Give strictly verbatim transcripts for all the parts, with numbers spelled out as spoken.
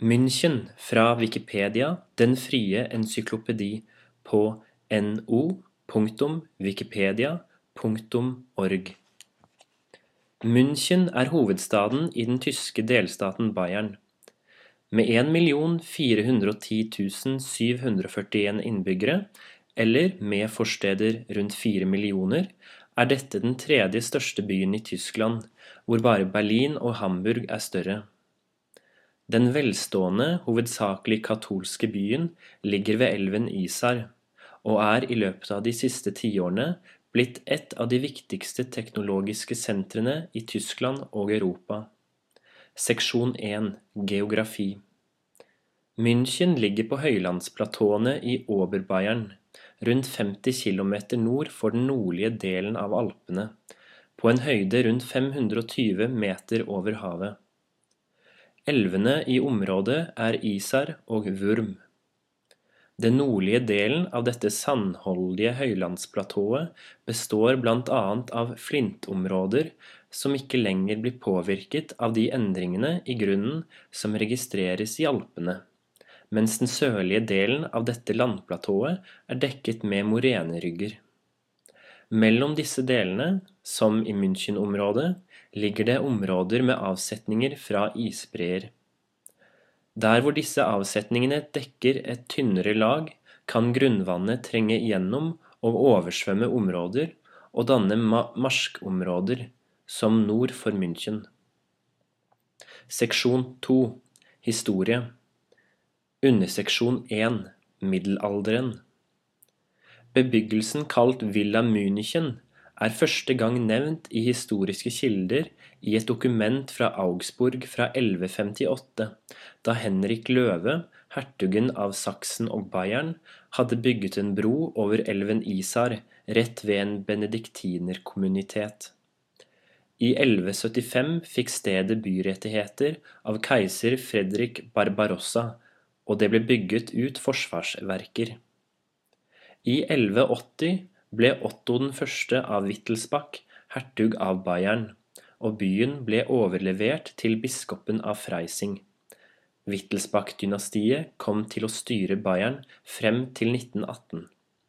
München fra Wikipedia, den frie encyklopedi, på no punktum wikipedia punktum org. München er hovedstaden i den tyske delstaten Bayern. Med en million fire hundre og ti tusen syv hundre og førtien innbyggere, eller med forsteder rundt fire millioner, er dette den tredje største byen i Tyskland, hvor bare Berlin og Hamburg er større. Den velstående, hovedsakelig katolske byen ligger ved elven Isar, og er i løpet av de siste tiårene blitt et av de viktigste teknologiske sentrene i Tyskland og Europa. Seksjon en. Geografi. München ligger på høylandsplatåene i Oberbayern, rundt femti kilometer nord for den nordlige delen av Alpene, på en høyde rundt fem hundre og tyve meter over havet. Elvene i området er Isar og Wurm. Den nordlige delen av dette sandholdige høylandsplatået består blant annet av flintområder som ikke lenger blir påvirket av de endringene i grunnen som registreres i Alpene, mens den sørlige delen av dette landplatået er dekket med morenerygger. Mellom disse delene, som i München-området, ligger det områder med avsetninger fra isbreer. Der hvor disse avsetningene dekker et tynnere lag, kan grunnvannet trenge igjennom og oversvømme områder og danne ma- marskområder, som nord for München. Seksjon to. Historie. Underseksjon en. Middelalderen. Bebyggelsen kalt Villa München er første gang nevnt i historiske kilder i et dokument fra Augsburg fra elleve femtiåtte, da Henrik Løve, hertugen av Saksen og Bayern, hadde bygget en bro over elven Isar rett ved en benediktinerkommunitet. I elleve syttifem fikk stedet byrettigheter av keiser Fredrik Barbarossa, og det ble bygget ut forsvarsverker. I elleve åtti ble Otto den første av Wittelsbach hertug av Bayern, og byen ble overlevert til biskopen av Freising. Wittelsbach-dynastiet kom til å styre Bayern frem til nitten atten.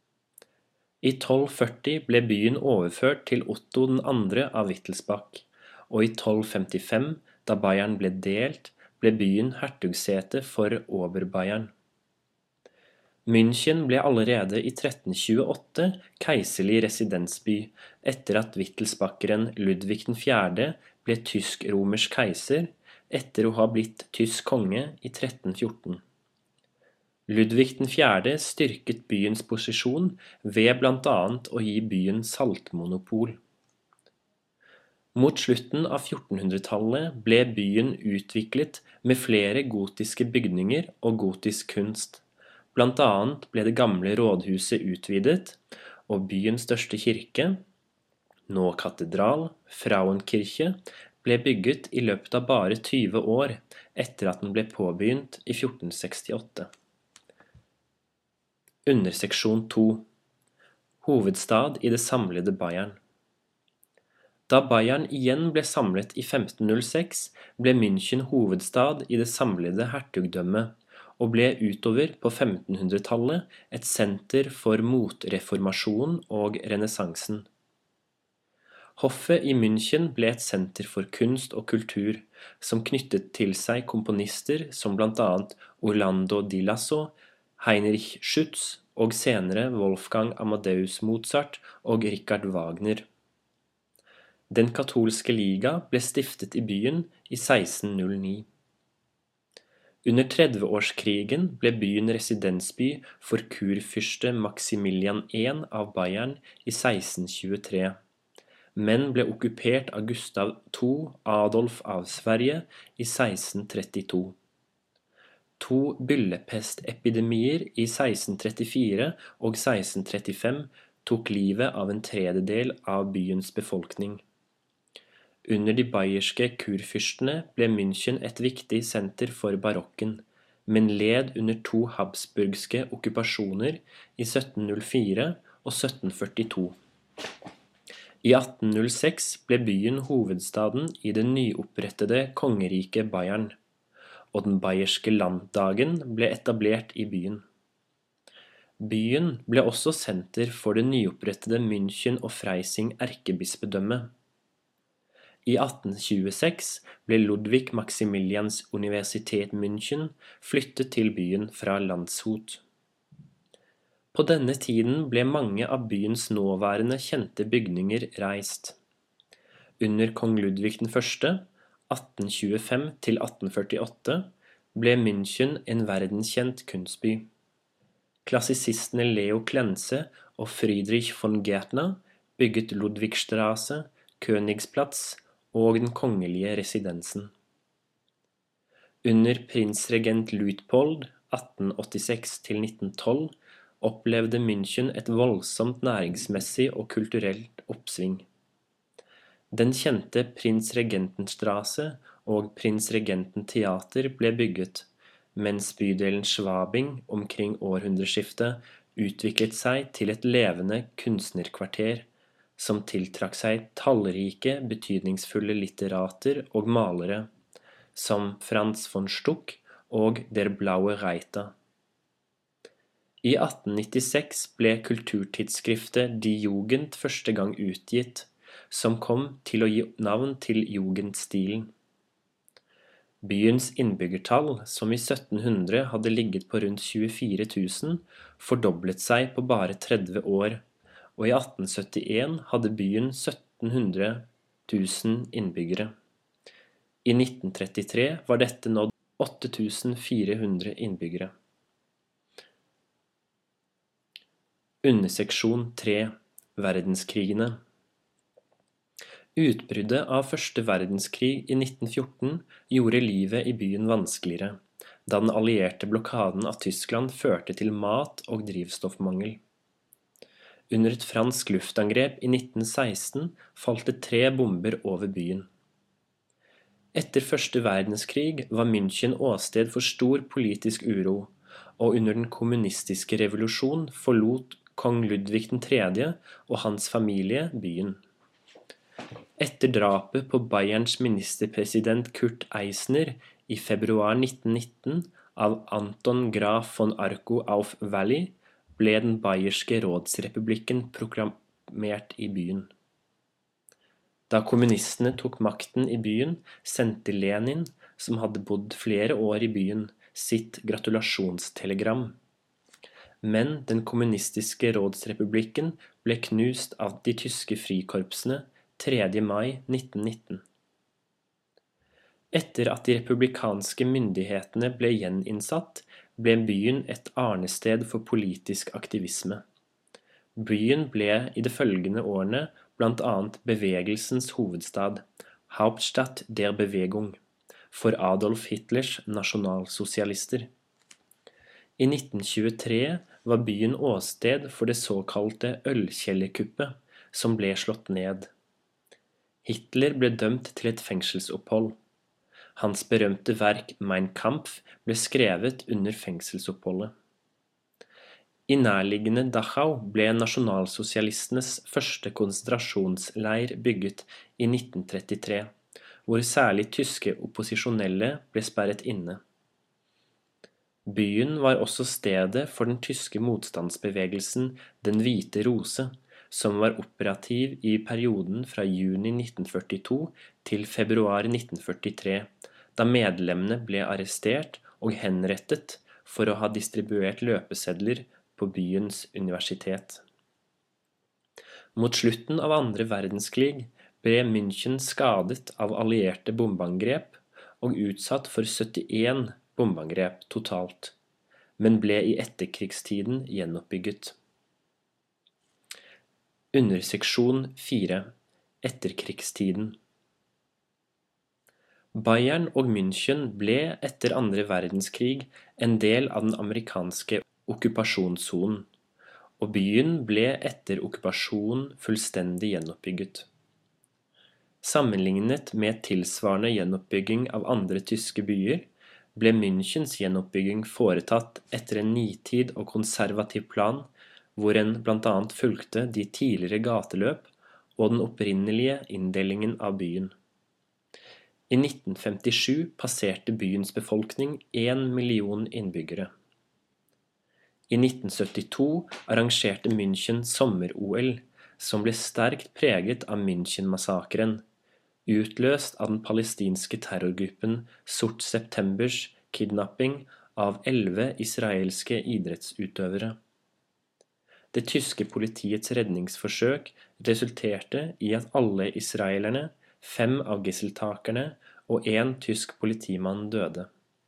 I tolv førti ble byen overført til Otto den andre av Wittelsbach, og i tolv femtifem, da Bayern ble delt, ble byen hertugsete for Oberbayern. München ble allerede i tretten tjueåtte keiserlig residensby, etter at Wittelsbacheren Ludvig den fjerde ble tysk-romersk keiser, etter å ha blitt tysk konge i tretten fjorten. Ludvig den fjerde styrket byens posisjon ved blant annet å gi byen saltmonopol. Mot slutten av fjortenhundretallet ble byen utviklet med flere gotiske bygninger og gotisk kunst. Blant annet ble det gamle rådhuset utvidet, og byens største kirke, nå katedral, Frauenkirche, ble bygget i løpet av bare tyve år etter at den ble påbegynt i fjorten sekstiåtte. Underseksjon to. Hovedstad i det samlede Bayern. Da Bayern igjen ble samlet i femten null seks, ble München hovedstad i det samlede hertugdømmet, og ble utover på femtenhundretallet et senter for motreformasjon og renessansen. Hoffet i München ble et senter for kunst og kultur, som knyttet til seg komponister som blant annet Orlando di Lasso, Heinrich Schütz og senere Wolfgang Amadeus Mozart og Richard Wagner. Den katolske liga ble stiftet i byen i seksten null ni. Under tredveårskrigen ble byen residensby for kurfyrste Maximilian den første av Bayern i seksten tjuetre, men ble okkupert av Gustav den andre Adolf av Sverige i seksten trettito. To byllepestepidemier i seksten trettifire og seksten trettifem tok livet av en tredjedel av byens befolkning. Under de bayerske kurfyrstene ble München et viktig senter for barokken, men led under to habsburgske okkupasjoner i sytten null fire og sytten førtito. I atten null seks ble byen hovedstaden i det nyopprettede kongeriket Bayern, og den bayerske landdagen ble etablert i byen. Byen ble også senter for det nyopprettede München og Freising erkebispedømme. I atten tjueseks ble Ludwig Maximilians Universitet München flyttet til byen fra Landshut. På denne tiden ble mange av byens nåværende kjente bygninger reist. Under kong Ludvig den første, atten tjuefem til atten førtiåtte, ble München en verdenskjent kunstby. Klassisistene Leo Klenze og Friedrich von Gärtner bygget Ludwigstraße, Königsplatz og den kongelige residensen. Under prinsregent Luitpold, atten åttiseks til nitten tolv, opplevde München et voldsomt næringsmessig og kulturelt oppsving. Den kjente Prinsregentenstraße og Prinsregententeater ble bygget, mens bydelen Schwabing omkring århundreskiftet utviklet seg til et levende kunstnerkvarter, som tiltrakk seg tallrike, betydningsfulle litterater og malere, som Franz von Stuck og Der Blaue Reiter. I atten nittiseks ble kulturtidsskriftet Die Jugend første gang utgitt, som kom til å gi navn til jugendstilen. Byens innbyggertall, som i sytten hundre hadde ligget på rundt tjuefire tusen, fordoblet seg på bare tretti år, og i atten syttien hadde byen sytten hundre tusen innbyggere. I nitten trettitre var dette nådd åtte tusen fire hundre innbyggere. Underseksjon tre. Verdenskrigene. Utbruddet av første verdenskrig i nitten fjorten gjorde livet i byen vanskeligere, da den allierte blokaden av Tyskland førte til mat- og drivstoffmangel. Under et fransk luftangrep i nitten seksten falt det tre bomber over byen. Etter første verdenskrig var München åsted for stor politisk uro, og under den kommunistiske revolusjon forlot kong Ludvig den tredje og hans familie byen. Etter drapet på Bayerns ministerpresident Kurt Eisner i februar nitten nitten av Anton Graf von Arco auf Valley, ble den bayerske rådsrepublikken proklamert i byen. Da kommunistene tok makten i byen, sendte Lenin, som hadde bodd flere år i byen, sitt gratulasjonstelegram. Men den kommunistiske rådsrepublikken ble knust av de tyske frikorpsene tredje mai nitten nitten. Etter at de republikanske myndighetene ble gjeninnsatt, ble byen et arnested for politisk aktivisme. Byen ble i de følgende årene blant annet bevegelsens hovedstad, Hauptstadt der Bewegung, for Adolf Hitlers nasjonalsosialister. I nitten tjuetre var byen åsted for det såkalte ølkjellerkuppet, som ble slått ned. Hitler ble dømt til et fengselsopphold. Hans berømte verk Mein Kampf ble skrevet under fengselsoppholdet. I nærliggende Dachau ble nasjonalsosialistenes første konsentrasjonsleir bygget i nitten trettitre, hvor særlig tyske opposisjonelle ble sperret inne. Byen var også stedet for den tyske motstandsbevegelsen Den hvite rose, som var operativ i perioden fra juni nitten førtito til februar nitten førtitre, da medlemmene ble arrestert og henrettet for å ha distribuert løpesedler på byens universitet. Mot slutten av andre verdenskrig ble München skadet av allierte bombeangrep og utsatt for syttien bombeangrep totalt, men ble i etterkrigstiden gjenoppbygget. Underseksjon fire. Etterkrigstiden. Bayern og München ble etter andre verdenskrig en del av den amerikanske okkupasjonssonen, og byen ble etter okkupasjonen fullstendig gjenoppbygget. Sammenlignet med tilsvarende gjenoppbygging av andre tyske byer, ble Münchens gjenoppbygging foretatt etter en nitid og konservativ plan, hvor en blant annet fulgte de tidligere gateløp og den opprinnelige inndelingen av byen. I nitten femtisju passerte byens befolkning én million innbyggere. I nitten syttito arrangerte München sommer-O L, som ble sterkt preget av München-massakren, utløst av den palestinske terrorgruppen Sort Septembers kidnapping av elleve israelske idrettsutøvere. Det tyske politiets redningsforsøk resulterte i at alle israelerne, fem av gisseltakerne og en tysk politimann døde.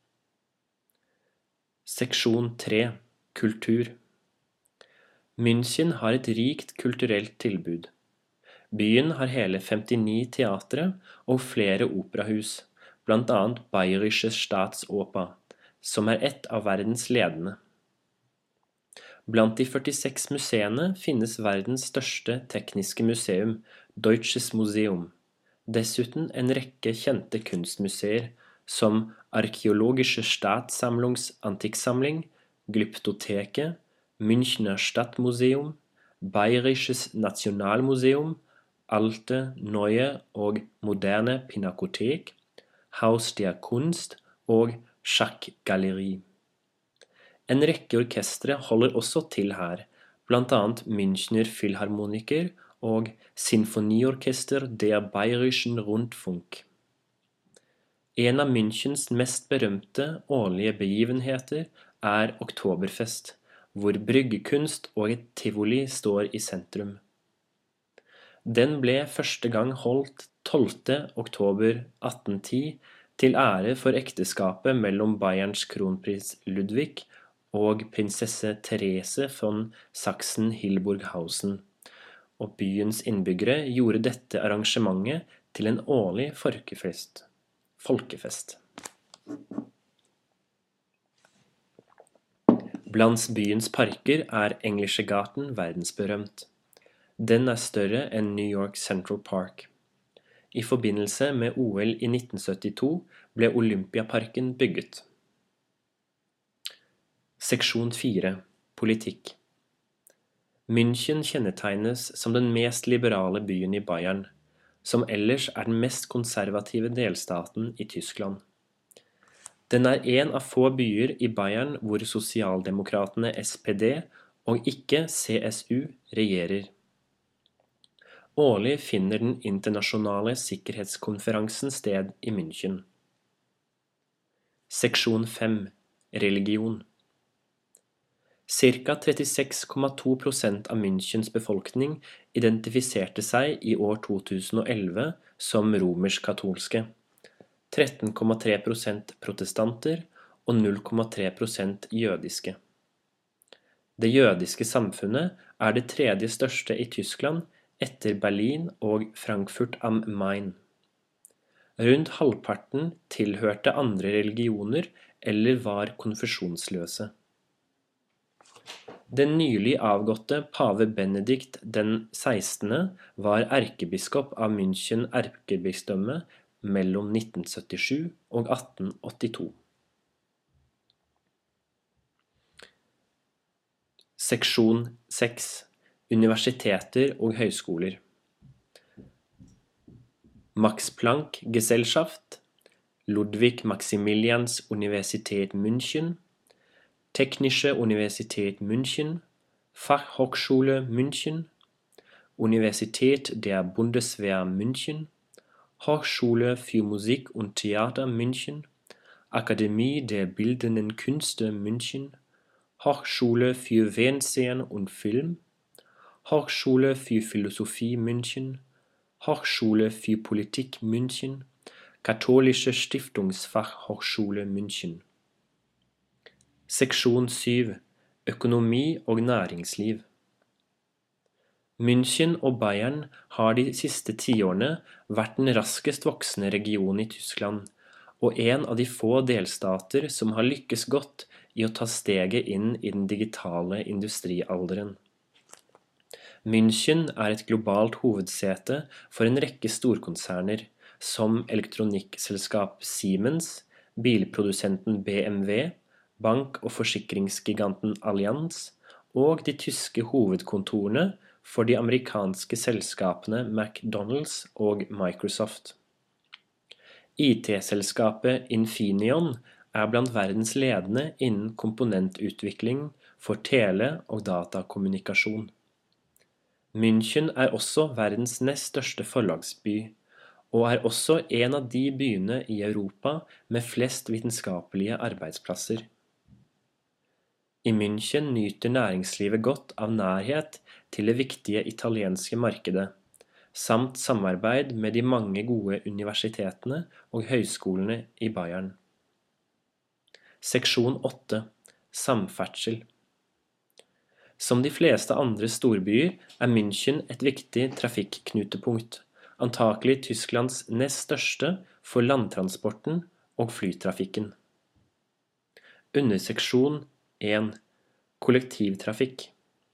Seksjon tre. Kultur. München har et rikt kulturelt tilbud. Byen har hele femtini teatre og flere operahus, blant annet Bayerische Staatsoper, som er et av verdens ledende. Blant de førtiseks museene finnes verdens største tekniske museum, Deutsches Museum. Dessuten en rekke kjente kunstmuseer, som Archäologische Staatssammlungs Antikksamling, Glyptoteket, Münchner Stadtmuseum, Bayerisches Nationalmuseum, Alte, Neue og Moderne Pinakothek, Haus der Kunst og Schackgalerie. En rekke orkestre holder også til her, blant annet Münchner Philharmoniker og Sinfoniorchester der Bayerischen Rundfunk. En av Münchens mest berømte årlige begivenheter er Oktoberfest, hvor bryggekunst og et tivoli står i sentrum. Den ble første gang holdt tolvte oktober atten ti til ære for ekteskapet mellom Bayerns kronprins Ludwig og prinsesse Therese von Sachsen-Hildburghausen, og byens innbyggere gjorde dette arrangementet til en årlig folkefest. folkefest. Blant byens parker er Englische Garten verdensberømt. Den er større enn New York Central Park. I forbindelse med O L i nitten syttito ble Olympiaparken bygget. Seksjon fire. Politikk. München kjennetegnes som den mest liberale byen i Bayern, som ellers er den mest konservative delstaten i Tyskland. Den er en av få byer i Bayern hvor sosialdemokratene S P D og ikke C S U regjerer. Årlig finner den internasjonale sikkerhetskonferansen sted i München. Seksjon fem. Religion. Cirka trettiseks komma to prosent av Münchens befolkning identifiserte seg i år to tusen og elleve som romersk-katolske, tretten komma tre prosent protestanter og null komma tre prosent jødiske. Det jødiske samfunnet er det tredje største i Tyskland etter Berlin og Frankfurt am Main. Rundt halvparten tilhørte andre religioner eller var konfesjonsløse. Den nylig avgåtte pave Benedikt den sekstende var erkebiskop av München erkebispedømme mellom nitten syttisju og atten åttito. Seksjon seks. Universiteter og høyskoler. Max Planck Gesellschaft, Ludwig Maximilians Universität München, Technische Universität München, Fachhochschule München, Universität der Bundeswehr München, Hochschule für Musik und Theater München, Akademie der Bildenden Künste München, Hochschule für Fernsehen und Film, Hochschule für Philosophie München, Hochschule für Politik München, Katholische Stiftungsfachhochschule München. Seksjon syv. Økonomi og næringsliv. München og Bayern har de siste tiårene vært den raskest voksende regionen i Tyskland, og en av de få delstater som har lykkes godt i å ta steget inn i den digitale industrialderen. München er et globalt hovedsete for en rekke storkonserner, som elektronikkselskap Siemens, bilprodusenten B M W, bank- og forsikringsgiganten Allianz og de tyske hovedkontorene for de amerikanske selskapene McDonald's og Microsoft. I T-selskapet Infineon er blant verdens ledende innen komponentutvikling for tele- og datakommunikasjon. München er også verdens nest største forlagsby, og er også en av de byene i Europa med flest vitenskapelige arbeidsplasser. I München nyter næringslivet godt av nærhet til det viktige italienske markedet, samt samarbeid med de mange gode universitetene og høyskolene i Bayern. Seksjon åtte. Samferdsel. Som de fleste andre storbyer er München et viktig trafikknutepunkt, antakelig Tysklands nest største for landtransporten og flytrafikken. Underseksjon én. Kollektivtrafikk.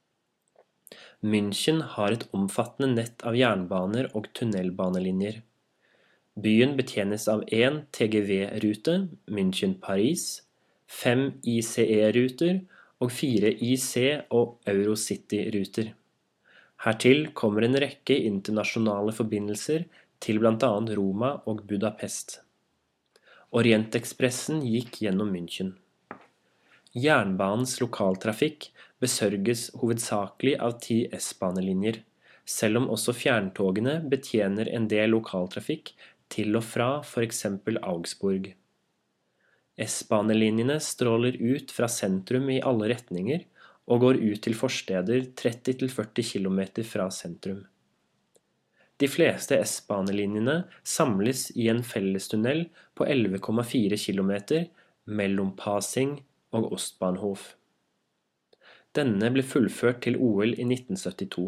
München har et omfattende nett av jernbaner og tunnelbanelinjer. Byen betjenes av en T G V-rute, München-Paris, fem I C E-ruter og fire I C- og Eurocity-ruter. Hertil kommer en rekke internasjonale forbindelser til blant annet Roma og Budapest. Orientekspressen gikk gjennom München. Jernbanens lokaltrafikk besørges hovedsakelig av ti S-banelinjer, selv om også fjerntogene betjener en del lokaltrafikk til og fra for eksempel Augsburg. S-banelinjene stråler ut fra sentrum i alle retninger og går ut til forsteder tretti til førti kilometer fra sentrum. De fleste S-banelinjene samles i en fellestunnel på elleve komma fire kilometer mellom Pasing og Ostbahnhof. Denne ble fullført til O L i nitten syttito.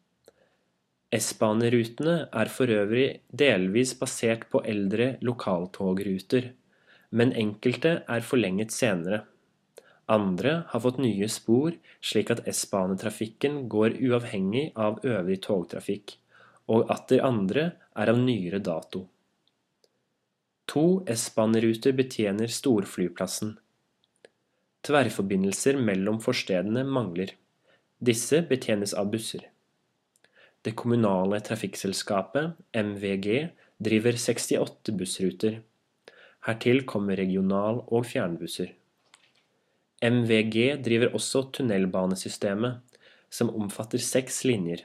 S-banerutene er for øvrig delvis basert på eldre lokaltogruter, men enkelte er forlenget senere. Andre har fått nye spor slik at S-banetrafikken går uavhengig av øvrig togtrafikk, og atter andre er av nyere dato. To S-baneruter betjener storflyplassen. Tverrforbindelser mellom forstedene mangler. Disse betjenes av busser. Det kommunale trafikkselskapet, M V G, driver sekstiåtte bussruter. Hertil kommer regional- og fjernbusser. M V G driver også tunnelbanesystemet, som omfatter seks linjer,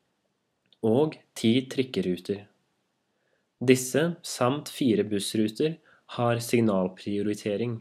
og ti trikkeruter. Disse, samt fire bussruter, har signalprioritering.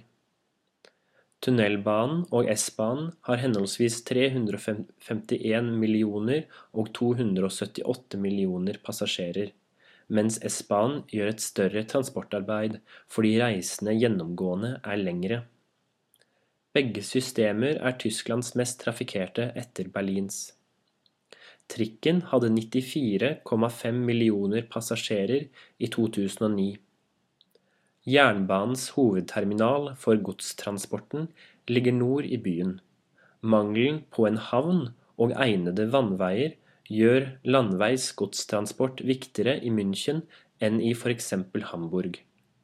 Tunnelbanen og S-banen har henholdsvis tre hundre femtien millioner og to hundre syttiåtte millioner passasjerer, mens S-banen gjør et større transportarbeid fordi reisene gjennomgående er lengre. Begge systemer er Tysklands mest trafikkerte etter Berlins. Trikken hadde nittifire komma fem millioner passasjerer i to tusen og ni. Jernbanens hovedterminal for godstransporten ligger nord i byen. Mangelen på en havn og egnede vannveier gjør landveis godstransport viktigere i München enn i for eksempel Hamburg.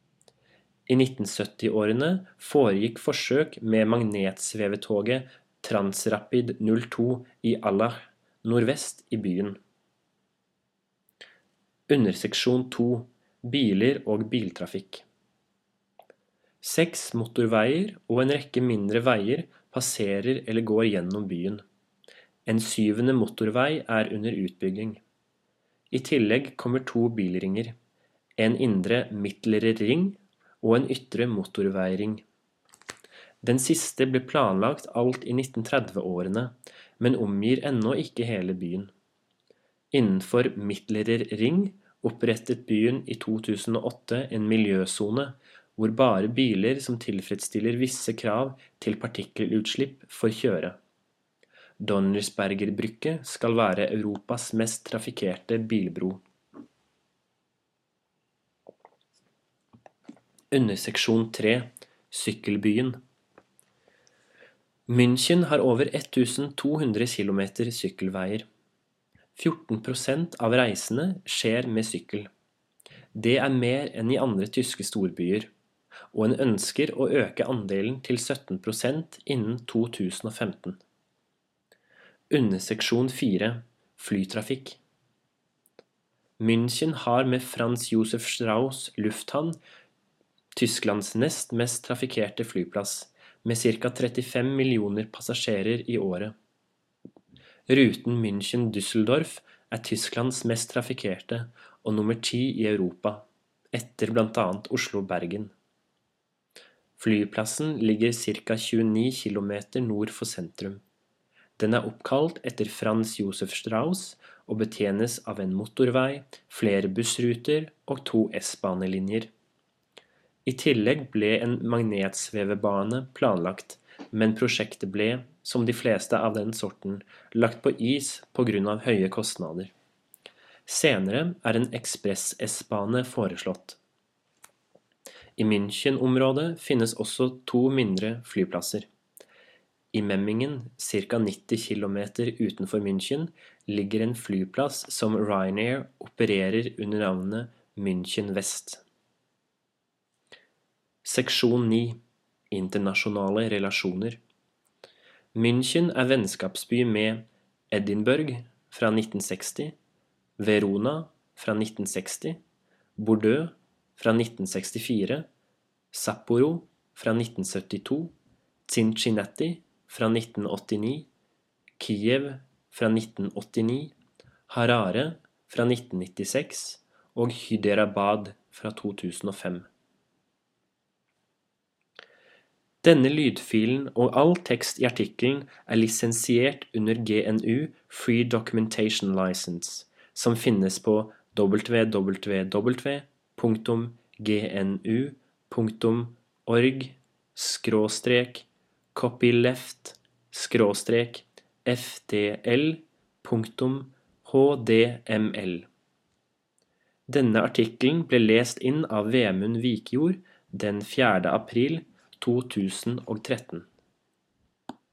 I nitten sytti-årene foregikk forsøk med magnetsvevetoget Transrapid null to i Allach, nordvest i byen. Underseksjon to. Biler og biltrafikk. Seks motorveier og en rekke mindre veier passerer eller går gjennom byen. En syvende motorvei er under utbygging. I tillegg kommer to bilringer, en indre midtlere ring og en ytre motorveiring. Den siste ble planlagt alt i nitten tretti-årene, men omgir ennå ikke hele byen. Innenfor midtlere ring opprettet byen i to tusen og åtte en miljøsone, hvor bare biler som tilfredsstiller visse krav til partikkelutslipp får kjøre. Donnersberger Brücke skal være Europas mest trafikkerte bilbro. Underseksjon tre. Sykkelbyen. München har over to hundre kilometer sykkelveier. fjorten prosent av reisene skjer med sykkel. Det er mer enn i andre tyske storbyer, og en ønsker å øke andelen til sytten prosent innen to tusen og femten. Underseksjon fire. Flytrafikk. München har med Franz Josef Strauss lufthavn Tysklands nest mest trafikkerte flyplass, med ca. trettifem millioner passasjerer i året. Ruten München-Düsseldorf er Tysklands mest trafikkerte og nummer ti i Europa, etter blant annet Oslo-Bergen. Flyplassen ligger ca. tjueni kilometer nord for sentrum. Den er oppkalt etter Franz Josef Strauss og betjenes av en motorvei, flere bussruter og to S-banelinjer. I tillegg ble en magnetsvevebane planlagt, men prosjektet ble, som de fleste av den sorten, lagt på is på grunn av høye kostnader. Senere er en ekspress-S-bane foreslått. I München-området finnes også to mindre flyplasser. I Memmingen, ca. nitti kilometer utenfor München, ligger en flyplass som Ryanair opererer under navnet München Vest. Seksjon ni. Internasjonale relasjoner. München er vennskapsby med Edinburgh fra nitten seksti, Verona fra nitten seksti, Bordeaux fra nitten sekstifire, Sapporo fra nitten syttito, Cincinnati fra nitten åttini, Kiev fra nitten åttini, Harare fra nitten nittiseks og Hyderabad fra to tusen og fem. Denne lydfilen og all tekst i artikkelen er lisensiert under G N U Free Documentation License, som finnes på w w w punktum g n u punktum org skråstrek copyleft skråstrek f d l punktum h d m l. Denne artikkelen ble lest inn av Vemund Vikjord den fjerde april to tusen og tretten.